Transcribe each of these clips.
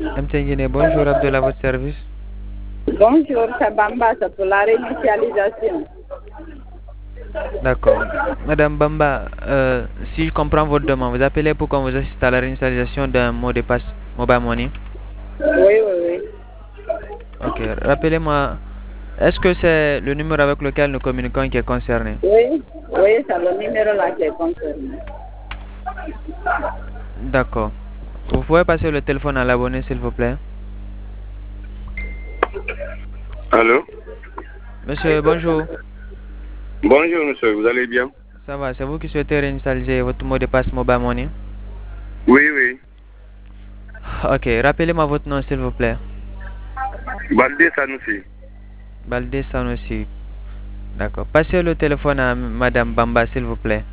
MTN Guinée, bonjour, Abdel à votre service. Bonjour, c'est Bamba, c'est pour la réinitialisation. D'accord. Madame Bamba, si je comprends votre demande, vous appelez pour qu'on vous assiste à la réinitialisation d'un mot de passe Mobile Money. Oui, oui, oui. Ok, rappelez-moi, est-ce que c'est le numéro avec lequel nous communiquons qui est concerné? Oui, oui, c'est le numéro là qui est concerné. D'accord. Vous pouvez passer le téléphone à l'abonné, s'il vous plaît. Allô? Monsieur, bonjour. Bonjour monsieur, vous allez bien? Ça va, c'est vous qui souhaitez réinitialiser votre mot de passe Mobile Money? Oui, oui. Ok, rappelez-moi votre nom, s'il vous plaît. Baldé Sanoussi. Baldé Sanoussi. D'accord. Passez le téléphone à Madame Bamba, s'il vous plaît.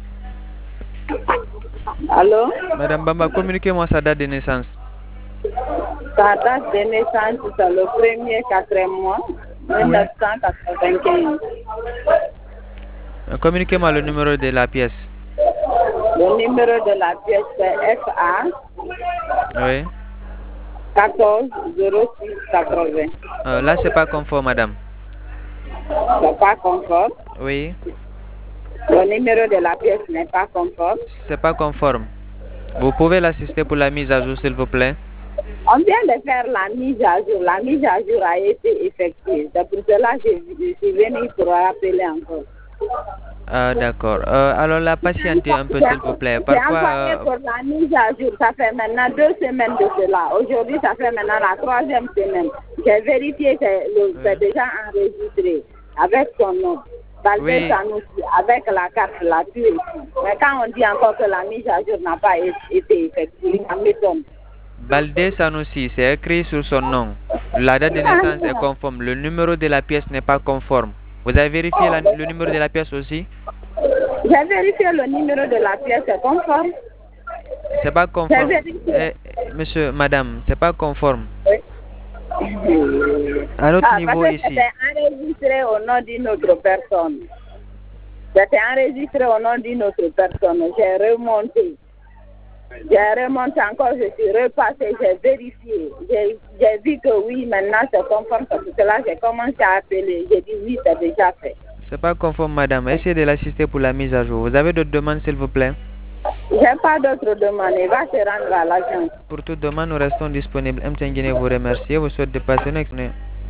Allô? Madame Bamba, communiquez-moi sa date de naissance. Sa date de naissance, c'est le premier quatrième mois, Oui. 1995. Communiquez-moi le numéro de la pièce. Le numéro de la pièce, c'est FA Oui. 14 06 80. Là, c'est pas conforme, madame. C'est pas conforme. Oui. Le numéro de la pièce n'est pas conforme. C'est pas conforme. Vous pouvez l'assister pour la mise à jour, s'il vous plaît. On vient de faire la mise à jour. La mise à jour a été effectuée. C'est pour cela que je suis venue pour rappeler encore. D'accord. Alors, la patientez un peu, s'il vous plaît. J'ai envoyé Parfois, pour la mise à jour. Ça fait maintenant 2 semaines de cela. Aujourd'hui, ça fait maintenant la 3e semaine. J'ai vérifié que c'est déjà enregistré avec son nom. Baldé Oui. Sanoussi, avec la carte là, tu es ici. Mais quand on dit encore que la mise à jour n'a pas été effectuée, ça m'étonne. Baldé Sanoussi, c'est écrit sur son nom. La date de naissance est conforme. Le numéro de la pièce n'est pas conforme. Vous avez vérifié le numéro de la pièce aussi? J'ai vérifié le numéro de la pièce, c'est conforme. C'est pas J'ai conforme. vérifié. Monsieur, madame, c'est pas conforme. Oui. À notre Parce niveau que ici. c'était enregistré au nom d'une autre personne. C'était enregistré au nom d'une autre personne. J'ai remonté. J'ai remonté encore, je suis repassé, j'ai vérifié. J'ai vu que oui, maintenant c'est conforme. Parce que là, j'ai commencé à appeler. J'ai dit oui, c'est déjà fait. C'est pas conforme, madame. Essayez de l'assister pour la mise à jour. Vous avez d'autres demandes, s'il vous plaît? J'ai pas d'autres demandes. Il va se rendre à l'agence. Pour toute demande, nous restons disponibles. MTN Guinée vous remercie et vous souhaite de passer une excellente journée.